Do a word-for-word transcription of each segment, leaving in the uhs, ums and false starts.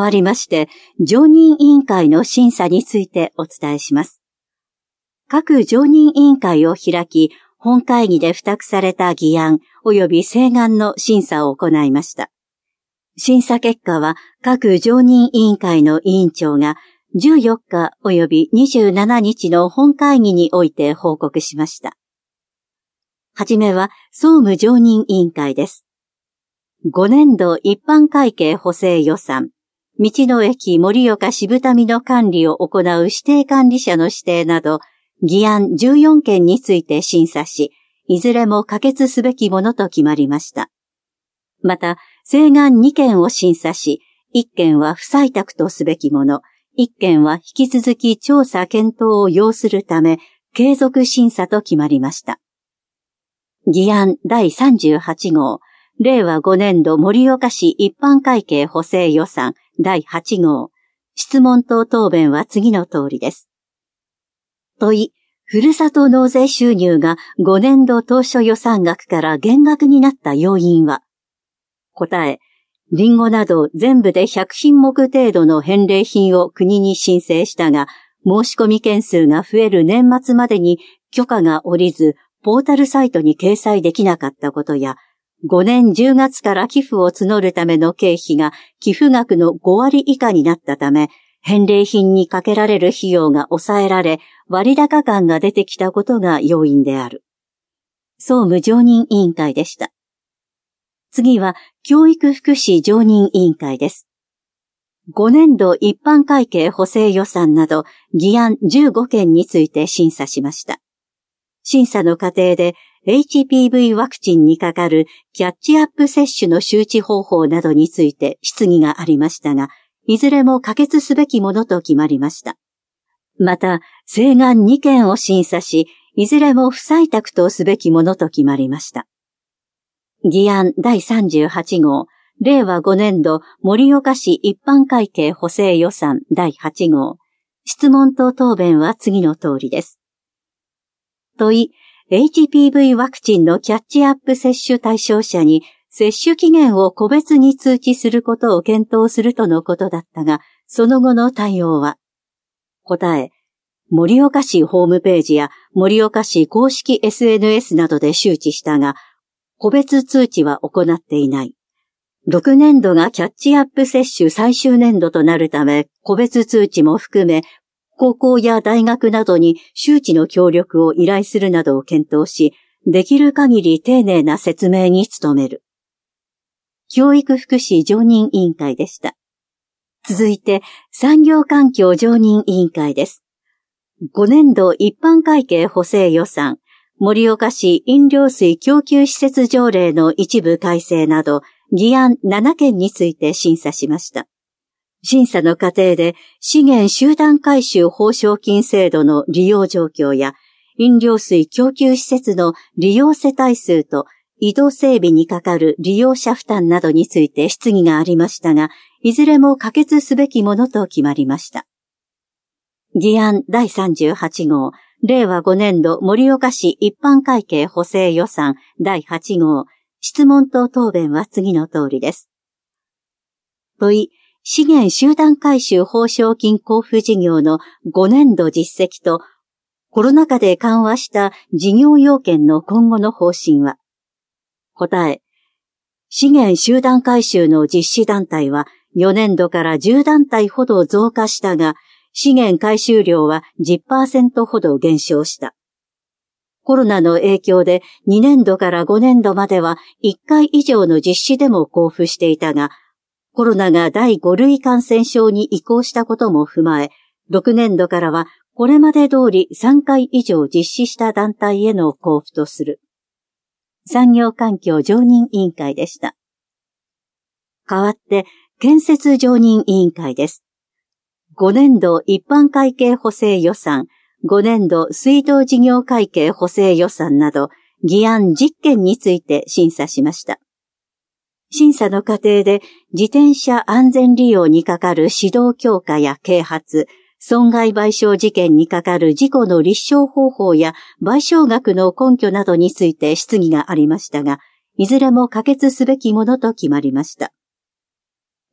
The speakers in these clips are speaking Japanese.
わりまして、常任委員会の審査についてお伝えします。各常任委員会を開き、本会議で付託された議案及び請願の審査を行いました。審査結果は各常任委員会の委員長がじゅうよっか及びにじゅうしちにちの本会議において報告しました。はじめは総務常任委員会です。ごねんど一般会計補正予算、道の駅盛岡渋民の管理を行う指定管理者の指定など、議案じゅうよんけんについて審査し、いずれも可決すべきものと決まりました。また、請願にけんを審査し、いっけんは不採択とすべきもの、いっけんは引き続き調査検討を要するため、継続審査と決まりました。議案だいさんじゅうはちごう、れいわごねんど盛岡市一般会計補正予算だいはちごう、質問と答弁は次の通りです。問い、ふるさと納税収入がごねんど当初予算額から減額になった要因は、答え、リンゴなど全部でひゃくひんもく程度の返礼品を国に申請したが、申し込み件数が増える年末までに許可が下りず、ポータルサイトに掲載できなかったことや、ごねんじゅうがつから寄付を募るための経費が寄付額のごわり以下になったため、返礼品にかけられる費用が抑えられ、割高感が出てきたことが要因である。総務常任委員会でした。次は、教育福祉常任委員会です。ごねんど一般会計補正予算など、議案じゅうごけんについて審査しました。審査の過程で、エイチピーブイ ワクチンにかかるキャッチアップ接種の周知方法などについて質疑がありましたが、いずれも可決すべきものと決まりました。また、請願にけんを審査し、いずれも不採択とすべきものと決まりました。議案だいさんじゅうはちごう、れいわごねんど盛岡市一般会計補正予算だいはちごう、質問と答弁は次の通りです。問い、エイチピーブイ ワクチンのキャッチアップ接種対象者に接種期限を個別に通知することを検討するとのことだったが、その後の対応は、答え、盛岡市ホームページや盛岡市公式 エスエヌエス などで周知したが、個別通知は行っていない。ろくねんどがキャッチアップ接種最終年度となるため、個別通知も含め、高校や大学などに周知の協力を依頼するなどを検討し、できる限り丁寧な説明に努める。教育福祉常任委員会でした。続いて、産業環境常任委員会です。ごねんど一般会計補正予算、盛岡市飲料水供給施設条例の一部改正など、議案ななけんについて審査しました。審査の過程で資源集団回収報奨金制度の利用状況や飲料水供給施設の利用世帯数と移動整備にかかる利用者負担などについて質疑がありましたが、いずれも可決すべきものと決まりました。議案だいさんじゅうはちごう、れいわごねんど盛岡市一般会計補正予算だいはちごう、質問と答弁は次の通りです。問い、資源集団回収報奨金交付事業のごねんど実績とコロナ禍で緩和した事業要件の今後の方針は、答え、資源集団回収の実施団体はよねんどからじゅうだんたいほど増加したが、資源回収量は じゅっパーセント ほど減少した。コロナの影響でにねんどからごねんどまではいっかい以上の実施でも交付していたが、コロナがだいごるい感染症に移行したことも踏まえ、ろくねんどからはこれまで通りさんかい以上実施した団体への交付とする。産業環境常任委員会でした。代わって建設常任委員会です。ごねんど一般会計補正予算、ごねんど水道事業会計補正予算など議案じゅっけんについて審査しました。審査の過程で自転車安全利用にかかる指導強化や啓発、損害賠償事件にかかる事故の立証方法や賠償額の根拠などについて質疑がありましたが、いずれも可決すべきものと決まりました。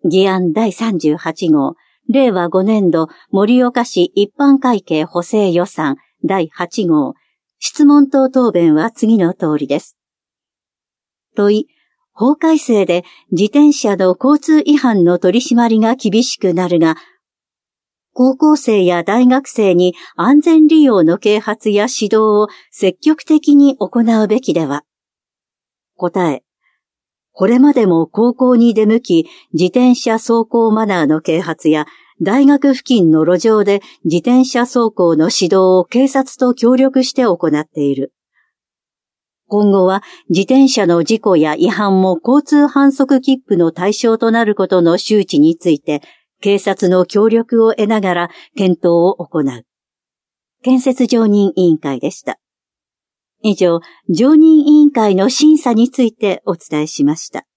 議案だいさんじゅうはち号、れいわごねんど盛岡市一般会計補正予算だいはち号、質問等答弁は次の通りです。問い、法改正で自転車の交通違反の取り締まりが厳しくなるが、高校生や大学生に安全利用の啓発や指導を積極的に行うべきでは。答え、これまでも高校に出向き、自転車走行マナーの啓発や、大学付近の路上で自転車走行の指導を警察と協力して行っている。今後は自転車の事故や違反も交通反則切符の対象となることの周知について、警察の協力を得ながら検討を行う。建設常任委員会でした。以上、常任委員会の審査についてお伝えしました。